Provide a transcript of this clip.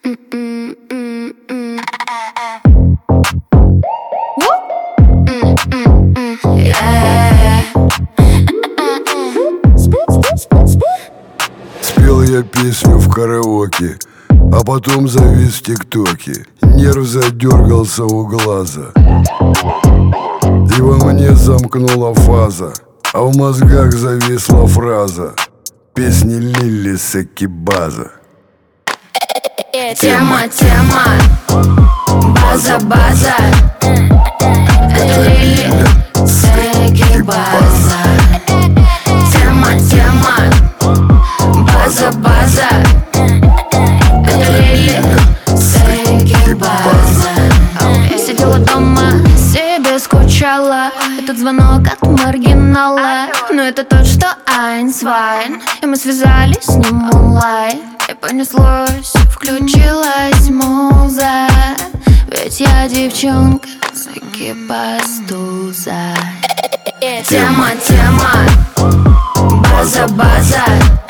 Спел я песню в караоке, а потом завис в тиктоке. Нерв задергался у глаза, и во мне замкнула фаза, а в мозгах зависла фраза песни Лили Секибаза. Тема, база, это Лили Секибаза. Тема, база, это Лили Секибаза. Я сидела дома, себе скучала. Этот звонок от маргинала, но это тот, что Айнсвайн. И мы связались с ним онлайн. И понеслось, включилась муза, ведь я девчонка Секибастуза. Тема, база,